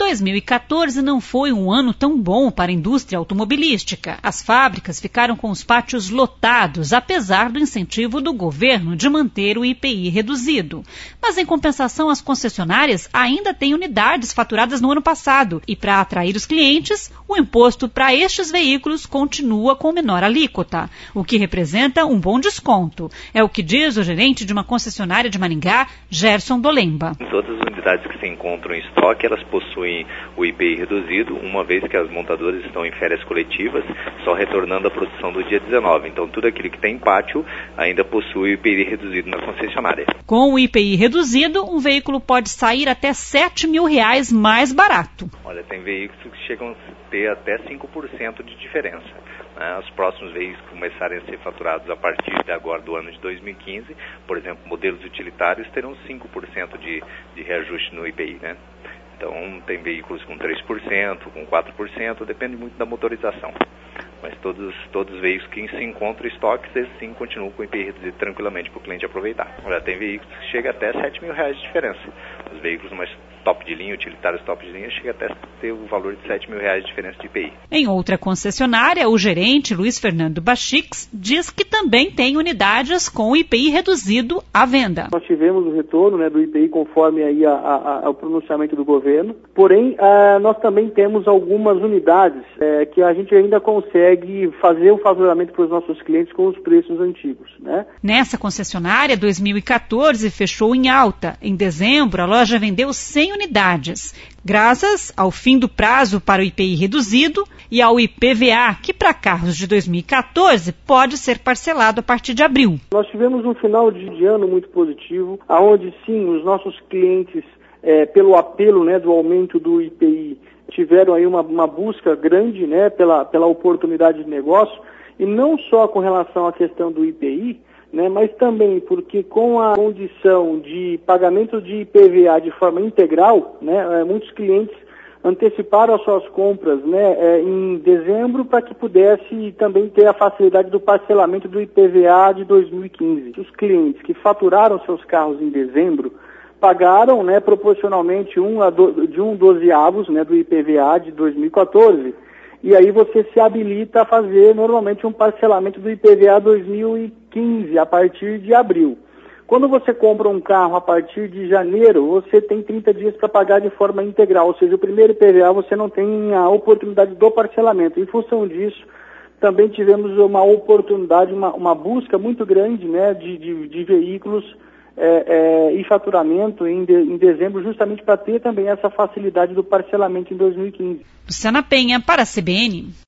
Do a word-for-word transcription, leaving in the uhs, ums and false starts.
dois mil e quatorze não foi um ano tão bom para a indústria automobilística. As fábricas ficaram com os pátios lotados, apesar do incentivo do governo de manter o I P I reduzido. Mas, em compensação, as concessionárias ainda têm unidades faturadas no ano passado e, para atrair os clientes, o imposto para estes veículos continua com menor alíquota, o que representa um bom desconto. É o que diz o gerente de uma concessionária de Maringá, Gerson Dolemba. Todas as unidades que se encontram em estoque, elas possuem o I P I reduzido, uma vez que as montadoras estão em férias coletivas, só retornando à produção do dia dezenove. Então, tudo aquilo que tem em pátio ainda possui o I P I reduzido na concessionária. Com o I P I reduzido, um veículo pode sair até sete mil reais mais barato. Olha, tem veículos que chegam a ter até cinco por cento de diferença. Né? Os próximos veículos começarem a ser faturados a partir de agora do ano de dois mil e quinze, por exemplo, modelos utilitários terão cinco por cento de, de reajuste no I P I, né? Então, tem veículos com três por cento, com quatro por cento, depende muito da motorização. Mas todos, todos os veículos que se encontram em estoque, eles sim continuam com o I P I reduzido tranquilamente para o cliente aproveitar. Olha, tem veículos que chegam até sete mil reais de diferença. Os veículos mais top de linha, utilitários top de linha, chega até ter o valor de sete mil reais de diferença de I P I. Em outra concessionária, o gerente Luiz Fernando Bachix diz que também tem unidades com o I P I reduzido à venda. Nós tivemos o retorno, né, do I P I conforme aí a, a, a, o pronunciamento do governo, porém a, nós também temos algumas unidades é, que a gente ainda consegue fazer o favoramento para os nossos clientes com os preços antigos, né? Nessa concessionária, dois mil e quatorze fechou em alta. Em dezembro, a loja vendeu cem unidades, graças ao fim do prazo para o I P I reduzido e ao I P V A, que para carros de dois mil e quatorze pode ser parcelado a partir de abril. Nós tivemos um final de ano muito positivo, aonde sim, os nossos clientes, é, pelo apelo, né, do aumento do I P I, tiveram aí uma, uma busca grande, né, pela, pela oportunidade de negócio, e não só com relação à questão do I P I, né, mas também porque com a condição de pagamento de I P V A de forma integral, né, muitos clientes anteciparam as suas compras, né, em dezembro para que pudesse também ter a facilidade do parcelamento do I P V A de dois mil e quinze. Os clientes que faturaram seus carros em dezembro pagaram, né, proporcionalmente um a do, de um dozeavos, né, do I P V A de dois mil e quatorze. E aí você se habilita a fazer normalmente um parcelamento do I P V A dois mil e quinze a partir de abril. Quando você compra um carro a partir de janeiro, você tem trinta dias para pagar de forma integral, ou seja, o primeiro I P V A você não tem a oportunidade do parcelamento. Em função disso, também tivemos uma oportunidade, uma, uma busca muito grande, né, de, de, de veículos é, é, e faturamento em, de, em dezembro, justamente para ter também essa facilidade do parcelamento em dois mil e quinze. Luciana Penha, para a C B N.